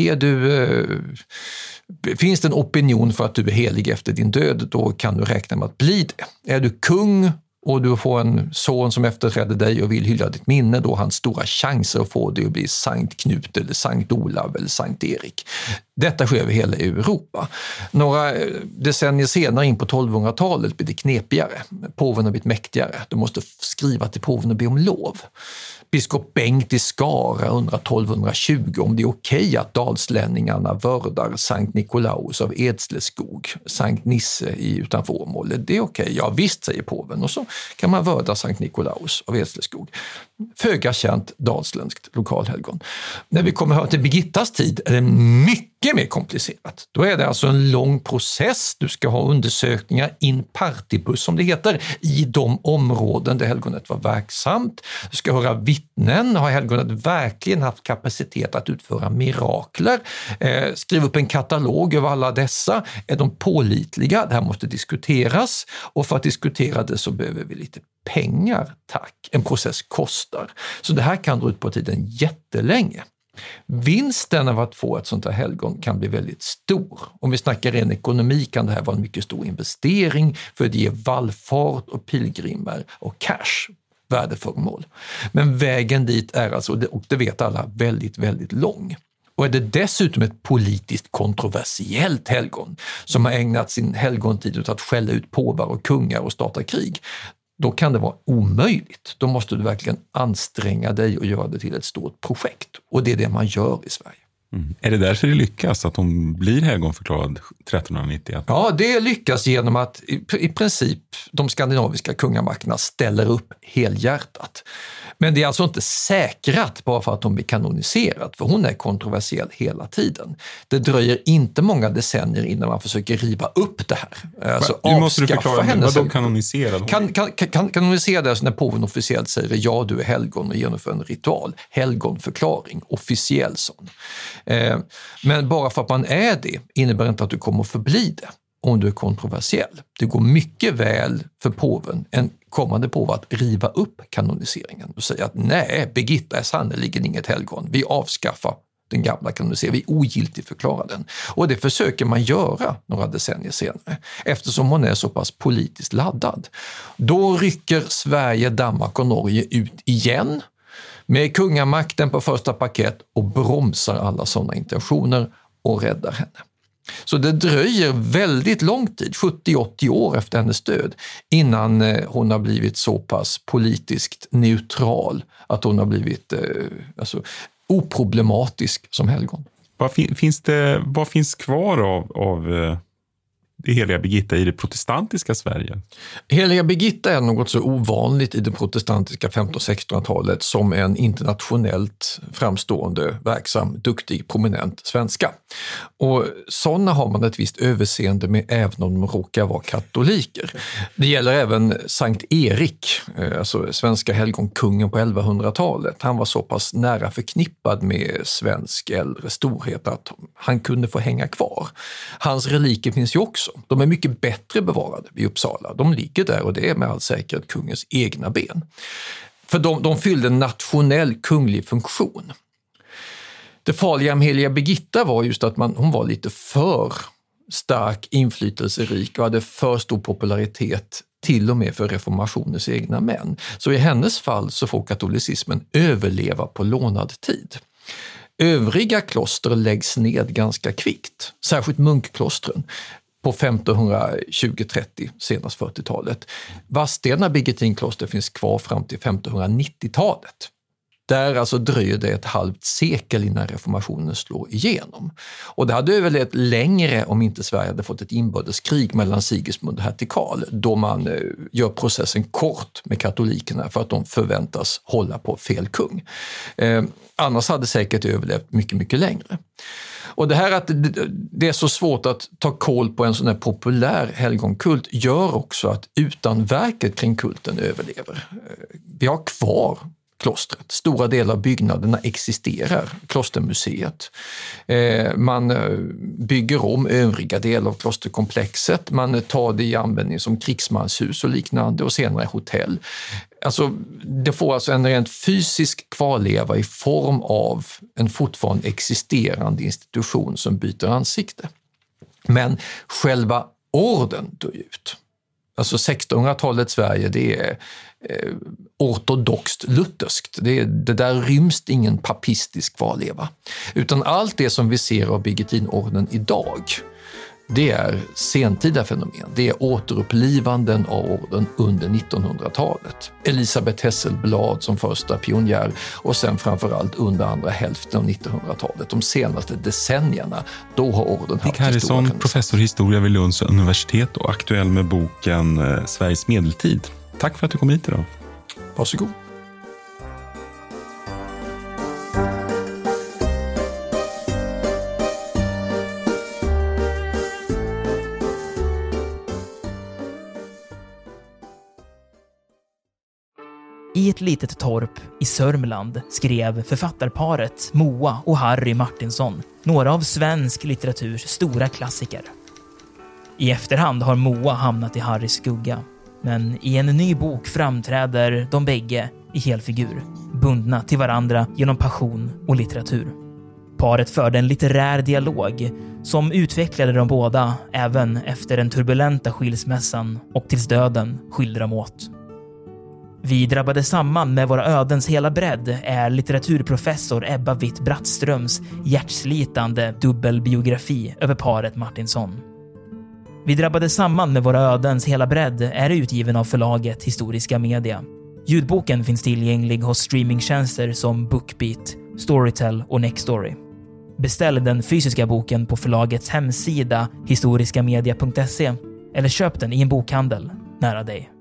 finns det en opinion för att du är helig efter din död, då kan du räkna med att bli det. Är du kung och du får en son som efterträder dig och vill hylla ditt minne, då har han stora chanser att få det att bli Sankt Knut eller Sankt Olav eller Sankt Erik. Detta sker över hela Europa. Några decennier senare in på 1200-talet blir det knepigare. Påven har blivit mäktigare. Du måste skriva till påven och be om lov. Biskop Bengt i Skara undrar 1220 om det är okej att dalslänningarna vördar Sankt Nikolaus av Edsleskog, Sankt Nisse utanför Åmål. Det är okej. Ja visst, säger påven. Och så kan man vörda Sankt Nikolaus av Edsleskog. Föga känt dalsländskt lokalhelgon. När vi kommer till Birgittas tid är det mycket mer komplicerat. Då är det alltså en lång process. Du ska ha undersökningar in partibus, som det heter, i de områden där helgonet var verksamt. Du ska höra vittnen. Har helgonet verkligen haft kapacitet att utföra mirakler? Skriv upp en katalog över alla dessa. Är de pålitliga? Det här måste diskuteras. Och för att diskutera det så behöver vi lite pengar, tack. En process kostar. Så det här kan dra ut på tiden jättelänge. Vinsten av att få ett sånt här helgon kan bli väldigt stor. Om vi snackar ren ekonomi kan det här vara en mycket stor investering för att ge vallfart och pilgrimer och cash, värdeföremål. Men vägen dit är alltså, och det vet alla, väldigt, väldigt lång. Och är det dessutom ett politiskt kontroversiellt helgon som har ägnat sin helgontid åt att skälla ut påvar och kungar och starta krig, då kan det vara omöjligt. Då måste du verkligen anstränga dig och göra det till ett stort projekt. Och det är det man gör i Sverige. Är det därför det lyckas att hon blir helgonförklarad 1391? Ja, det lyckas genom att i princip de skandinaviska kungamakterna ställer upp helhjärtat. Men det är alltså inte säkrat bara för att hon blir kanoniserad, för hon är kontroversiell hela tiden. Det dröjer inte många decennier innan man försöker riva upp det här. Alltså nu måste du förklara vad de kanoniserad. Kanoniserad är alltså när påven officiellt säger ja, du är helgon och genomför en ritual. Helgonförklaring, officiell sån. Men bara för att man är det innebär inte att du kommer att förbli det om du är kontroversiell. Det går mycket väl för påven, en kommande påve, att riva upp kanoniseringen och säga att nej, Birgitta är sannoliken inget helgon. Vi avskaffar den gamla kanoniseringen, vi ogiltigförklarar den. Och det försöker man göra några decennier senare eftersom hon är så pass politiskt laddad. Då rycker Sverige, Danmark och Norge ut igen med kungamakten på första parkett och bromsar alla sådana intentioner och räddar henne. Så det dröjer väldigt lång tid, 70-80 år efter hennes död, innan hon har blivit så pass politiskt neutral att hon har blivit oproblematisk som helgon. Vad finns kvar av det heliga Birgitta i det protestantiska Sverige? Heliga Birgitta är något så ovanligt i det protestantiska 1500- och 1600-talet som en internationellt framstående, verksam, duktig, prominent svenska. Och sådana har man ett visst överseende med även om de råkar vara katoliker. Det gäller även Sankt Erik, alltså svenska helgonkungen på 1100-talet. Han var så pass nära förknippad med svensk äldre storhet att han kunde få hänga kvar. Hans reliker finns ju också. De är mycket bättre bevarade i Uppsala. De ligger där och det är med all säkerhet kungens egna ben. För de fyllde en nationell kunglig funktion. Det farliga med heliga Birgitta var just att hon var lite för stark, inflytelserik och hade för stor popularitet till och med för reformationens egna män. Så i hennes fall så får katolicismen överleva på lånad tid. Övriga kloster läggs ned ganska kvickt, särskilt munkklostren på 1520-30, senast 40-talet. Vadstena Birgittinkloster finns kvar fram till 1590-talet. Där alltså dröjer det ett halvt sekel innan reformationen slår igenom. Och det hade överlevt längre om inte Sverige hade fått ett inbördeskrig mellan Sigismund och hertig Karl, då man gör processen kort med katolikerna för att de förväntas hålla på fel kung. Annars hade säkert överlevt mycket, mycket längre. Och det här att det är så svårt att ta koll på en sån här populär helgonkult gör också att utanverket kring kulten överlever. Vi har kvar klostret. Stora delar av byggnaderna existerar, klostermuseet. Man bygger om övriga delar av klosterkomplexet. Man tar det i användning som krigsmanshus och liknande och senare hotell. Alltså, det får alltså en rent fysisk kvarleva i form av en fortfarande existerande institution som byter ansikte. Men själva orden dör ut. Alltså 1600-talets Sverige, det är ortodoxt lutherskt. Det där ryms ingen papistisk kvarleva. Utan allt det som vi ser av Birgittinorden idag, det är sentida fenomen. Det är återupplivanden av orden under 1900-talet. Elisabeth Hesselblad som första pionjär och sen framförallt under andra hälften av 1900-talet. De senaste decennierna, då har orden haft Dick Harrison, professor i historia vid Lunds universitet och aktuell med boken Sveriges medeltid. Tack för att du kom hit idag. Varsågod. I ett litet torp i Sörmland skrev författarparet Moa och Harry Martinsson några av svensk litteraturs stora klassiker. I efterhand har Moa hamnat i Harrys skugga, men i en ny bok framträder de bägge i helfigur, bundna till varandra genom passion och litteratur. Paret förde en litterär dialog som utvecklade de båda även efter den turbulenta skilsmässan och tills döden skilde dem åt. Vi drabbade samman med våra ödens hela bredd är litteraturprofessor Ebba Witt-Brattströms hjärtslitande dubbelbiografi över paret Martinsson. Vi drabbade samman med våra ödens hela bredd är utgiven av förlaget Historiska Media. Ljudboken finns tillgänglig hos streamingtjänster som Bookbeat, Storytel och Nextory. Beställ den fysiska boken på förlagets hemsida historiskamedia.se eller köp den i en bokhandel nära dig.